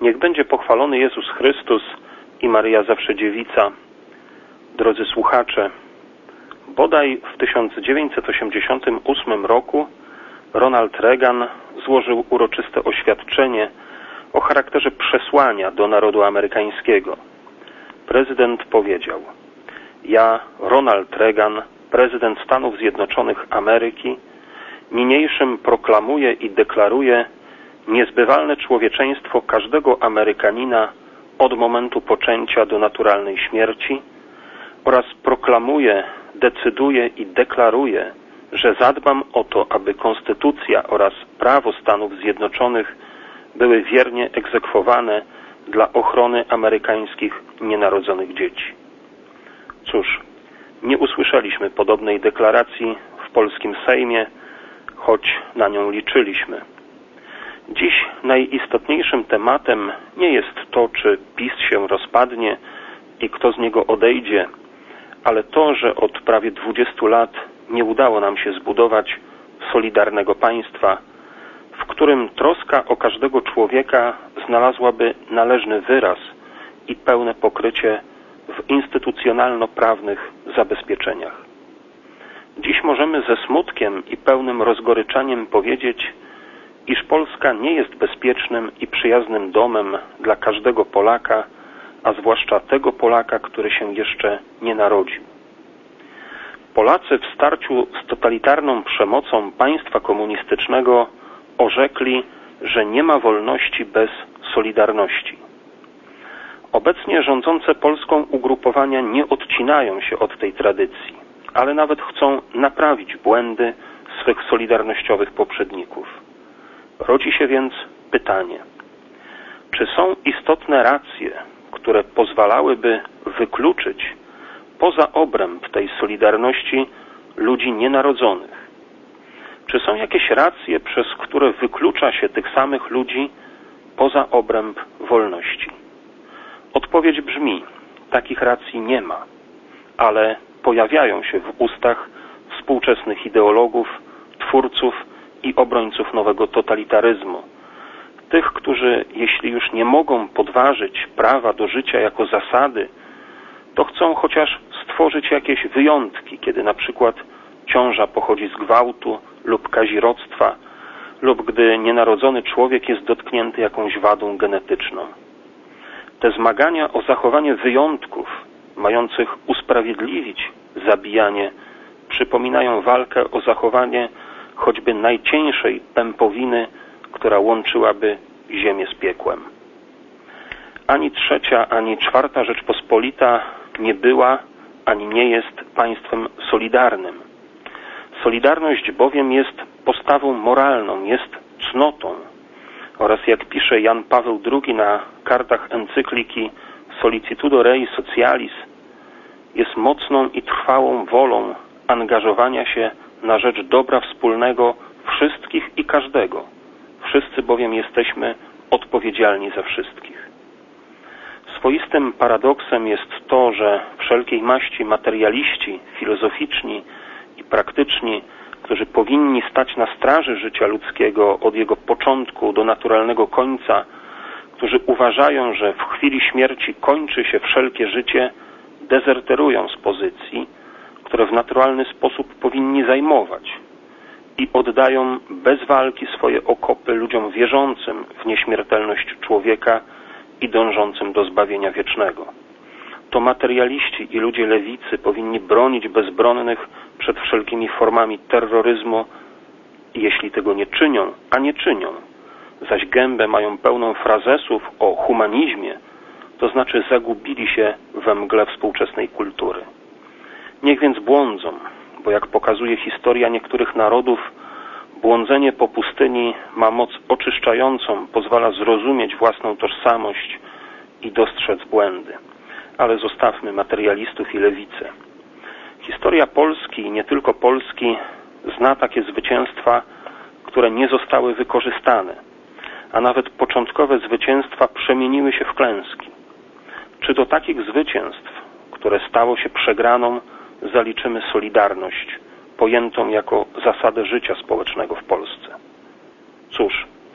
Niech będzie pochwalony Jezus Chrystus i Maryja Zawsze Dziewica. Drodzy słuchacze, bodaj w 1988 roku Ronald Reagan złożył uroczyste oświadczenie o charakterze przesłania do narodu amerykańskiego. Prezydent powiedział: ja, Ronald Reagan, prezydent Stanów Zjednoczonych Ameryki, niniejszym proklamuję i deklaruję niezbywalne człowieczeństwo każdego Amerykanina od momentu poczęcia do naturalnej śmierci oraz proklamuję, decyduję i deklaruję, że zadbam o to, aby Konstytucja oraz prawo Stanów Zjednoczonych były wiernie egzekwowane dla ochrony amerykańskich nienarodzonych dzieci. Cóż, nie usłyszeliśmy podobnej deklaracji w polskim Sejmie, choć na nią liczyliśmy. Dziś najistotniejszym tematem nie jest to, czy PiS się rozpadnie i kto z niego odejdzie, ale to, że od prawie 20 lat nie udało nam się zbudować solidarnego państwa, w którym troska o każdego człowieka znalazłaby należny wyraz i pełne pokrycie w instytucjonalno-prawnych zabezpieczeniach. Dziś możemy ze smutkiem i pełnym rozgoryczaniem powiedzieć, iż Polska nie jest bezpiecznym i przyjaznym domem dla każdego Polaka, a zwłaszcza tego Polaka, który się jeszcze nie narodził. Polacy w starciu z totalitarną przemocą państwa komunistycznego orzekli, że nie ma wolności bez solidarności. Obecnie rządzące Polską ugrupowania nie odcinają się od tej tradycji, ale nawet chcą naprawić błędy swych solidarnościowych poprzedników. Rodzi się więc pytanie, czy są istotne racje, które pozwalałyby wykluczyć poza obręb tej solidarności ludzi nienarodzonych? Czy są jakieś racje, przez które wyklucza się tych samych ludzi poza obręb wolności? Odpowiedź brzmi, takich racji nie ma, ale pojawiają się w ustach współczesnych ideologów, twórców i obrońców nowego totalitaryzmu. Tych, którzy jeśli już nie mogą podważyć prawa do życia jako zasady, to chcą chociaż stworzyć jakieś wyjątki, kiedy na przykład ciąża pochodzi z gwałtu lub kazirodztwa, lub gdy nienarodzony człowiek jest dotknięty jakąś wadą genetyczną. Te zmagania o zachowanie wyjątków, mających usprawiedliwić zabijanie, przypominają walkę o zachowanie choćby najcieńszej pępowiny, która łączyłaby ziemię z piekłem. Ani trzecia, ani czwarta Rzeczpospolita nie była, ani nie jest państwem solidarnym. Solidarność bowiem jest postawą moralną, jest cnotą oraz, jak pisze Jan Paweł II na kartach encykliki Solicitudo Rei Socialis, jest mocną i trwałą wolą angażowania się na rzecz dobra wspólnego wszystkich i każdego. Wszyscy bowiem jesteśmy odpowiedzialni za wszystkich. Swoistym paradoksem jest to, że wszelkiej maści materialiści, filozoficzni i praktyczni, którzy powinni stać na straży życia ludzkiego od jego początku do naturalnego końca, którzy uważają, że w chwili śmierci kończy się wszelkie życie, dezerterują z pozycji, które w naturalny sposób powinni zajmować i oddają bez walki swoje okopy ludziom wierzącym w nieśmiertelność człowieka i dążącym do zbawienia wiecznego. To materialiści i ludzie lewicy powinni bronić bezbronnych przed wszelkimi formami terroryzmu i jeśli tego nie czynią, a nie czynią, zaś gębę mają pełną frazesów o humanizmie, to znaczy zagubili się we mgle współczesnej kultury. Niech więc błądzą, bo jak pokazuje historia niektórych narodów, błądzenie po pustyni ma moc oczyszczającą, pozwala zrozumieć własną tożsamość i dostrzec błędy. Ale zostawmy materialistów i lewicę. Historia Polski i nie tylko Polski zna takie zwycięstwa, które nie zostały wykorzystane, a nawet początkowe zwycięstwa przemieniły się w klęski. Czy do takich zwycięstw, które stało się przegraną, zaliczymy solidarność, pojętą jako zasadę życia społecznego w Polsce? Cóż,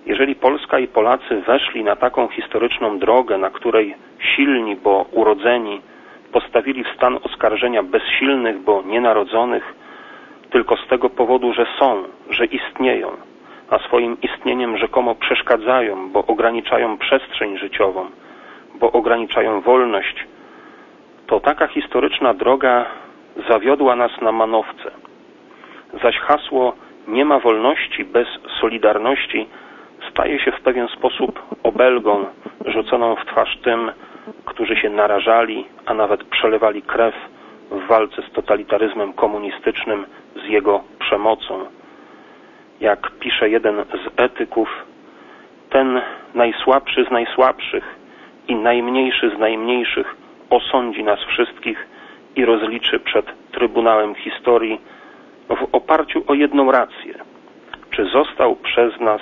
Jeżeli Polska i Polacy weszli na taką historyczną drogę, na której silni, bo urodzeni, postawili w stan oskarżenia bezsilnych, bo nienarodzonych, tylko z tego powodu, że są, że istnieją, a swoim istnieniem rzekomo przeszkadzają, bo ograniczają przestrzeń życiową, bo ograniczają wolność, to taka historyczna droga zawiodła nas na manowce. Zaś hasło „nie ma wolności bez solidarności” staje się w pewien sposób obelgą rzuconą w twarz tym, którzy się narażali, a nawet przelewali krew w walce z totalitaryzmem komunistycznym, z jego przemocą. Jak pisze jeden z etyków, ten najsłabszy z najsłabszych i najmniejszy z najmniejszych osądzi nas wszystkich i rozliczy przed Trybunałem Historii w oparciu o jedną rację. Czy został przez nas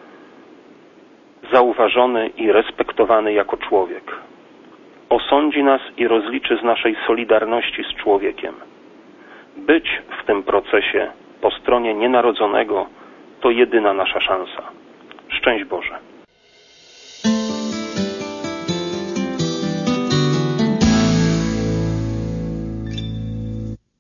zauważony i respektowany jako człowiek? Osądzi nas i rozliczy z naszej solidarności z człowiekiem. Być w tym procesie po stronie nienarodzonego to jedyna nasza szansa. Szczęść Boże.